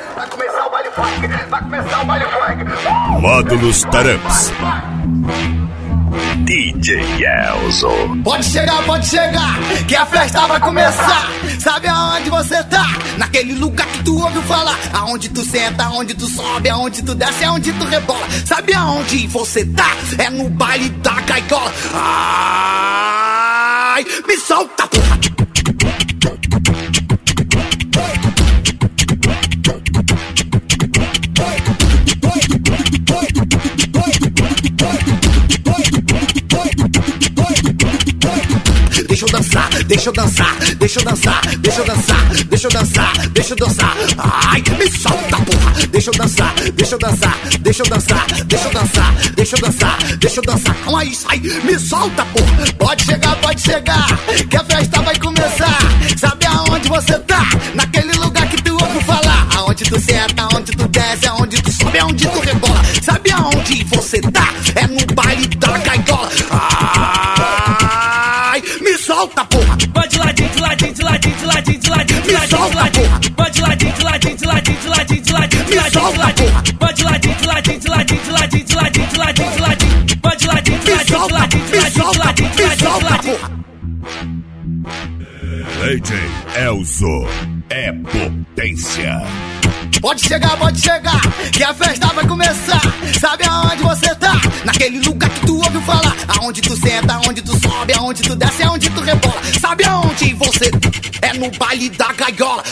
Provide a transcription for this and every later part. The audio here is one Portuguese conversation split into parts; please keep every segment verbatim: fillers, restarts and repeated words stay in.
Vai começar o baile funk, vai começar o baile funk. Módulos Taramps. D J Elzo. Pode chegar, pode chegar, que a festa vai começar. Sabe aonde você tá? Naquele lugar que tu ouviu falar. Aonde tu senta, aonde tu sobe, aonde tu desce, aonde tu rebola. Sabe aonde você tá? É no baile da gaiola. Ai, me solta, porra. Deixa eu dançar, deixa eu dançar, deixa eu dançar, deixa eu dançar, deixa eu dançar, deixa eu dançar. Ai, me solta, porra. Deixa eu dançar, deixa eu dançar, deixa eu dançar, deixa eu dançar, deixa eu dançar, deixa eu dançar. Calma aí, sai, me solta, porra. Pode chegar, pode chegar, que a festa vai começar. Sabe aonde você tá? Naquele lugar que tu ouviu falar. Aonde tu senta, aonde tu desce, aonde tu sobe, aonde tu rebola. Sabe aonde você tá? É no baile da gaiola. Ai, me solta, porra. Vai de ladinho, de ladinho, de ladinho, de ladinho, de ladinho, de Me ladinho, de solta, ladinho. porra. Vai de ladinho, de ladinho, de ladinho, de ladinho, de ladinho, de Me ladinho, de solta, ladinho. porra. Vai de ladinho, de ladinho, de ladinho, de ladinho, de ladinho, de ladinho, de ladinho. Vai de ladinho, de Me ladinho, de solta, ladinho, de me ladinho, de solta, ladinho, de me ladinho, de solta, ladinho. porra. D J Elzo é potência. Pode chegar, pode chegar, que a festa vai começar. Sabe aonde você tá? Naquele lugar que tu ouviu falar. Aonde tu senta, aonde tu sobe, aonde tu desce, aonde tu rebola. Sabe aonde você tá? É no baile da gaiola.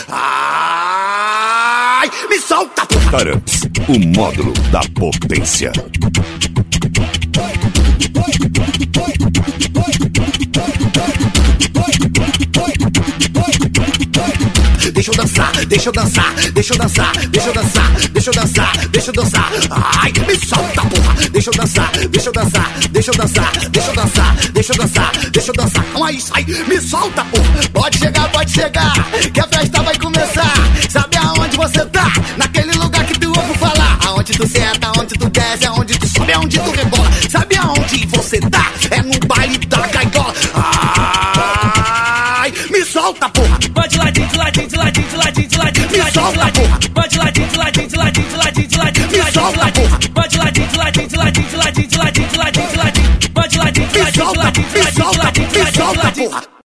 Ai, me solta, porra. Taramps, o módulo da potência. Deixa eu dançar, deixa eu dançar, deixa eu dançar, deixa eu dançar, deixa eu dançar, deixa eu dançar. Ai, me solta, porra. Deixa eu dançar, deixa eu dançar, deixa eu dançar, deixa eu dançar, deixa eu dançar, deixa eu dançar. Calma aí, sai, me solta, porra. Pode chegar, pode chegar, que a festa vai começar. Sabe aonde você tá? Naquele lugar que tu ouviu falar. Aonde tu senta, aonde tu desce, aonde tu sobe, aonde tu rebola. Sabe aonde você tá? É no baile da gaiola. Ai, me solta, porra. Vai de ladinho, de ladinho, de ladinho, de ladinho, de ladinho, de Me ladinho, de solta, ladinho. porra. Vai de ladinho, de ladinho, de ladinho, de ladinho, de ladinho, de Me ladinho, de solta, ladinho. porra. Vai de ladinho, de ladinho, de ladinho, de ladinho, de ladinho, de ladinho, de ladinho. Vai de ladinho, de Me ladinho, de solta, ladinho, de me ladinho, de solta, ladinho, de me ladinho, de solta, ladinho. porra.